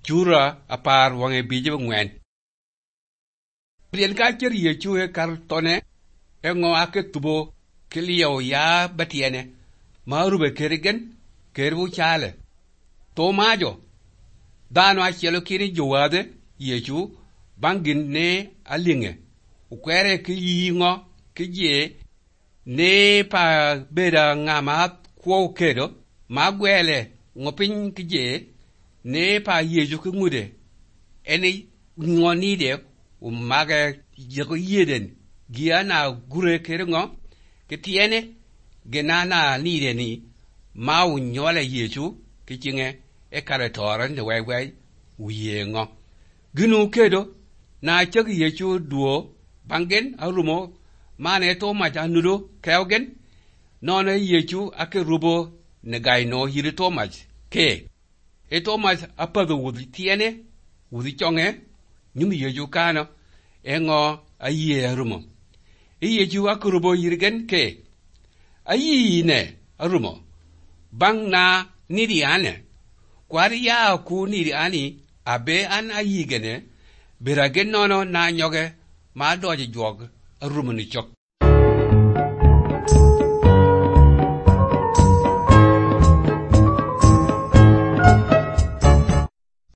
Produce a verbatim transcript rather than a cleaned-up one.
chura apar wange bije ngwen rien ka cher ye chuhe kar tone engo ake tubo kiliyo ya batiene marube kerigen kerbu chale to majo dano achelo kiri jowade yechu bangin ne alinge ukwere ki yingo ki je ne pa beda ngama kwo kedo magwele ngopin ki je ne pa yeju ki ngude eni ngoni de umaga yego yeden giana gure keringo kitiene genana nide ni mau nyole yeju kichinge e kare toran de wai wai uyengo ginu kedo na cheg yeju duo bangen arumo mane to maja nudo kewgen nona yeju ake rubo ne gaino yiri to maj ke e to maj apado wudi tiene wudi chonge nyumi yeju kana engo aye arumo e yeju akurubo yirgen ke ayi ne arumo bang na nidi ane kwari ya ku nidi ani abe an ayi gene biragen nono na nyoge ma doji jog arumo ni chok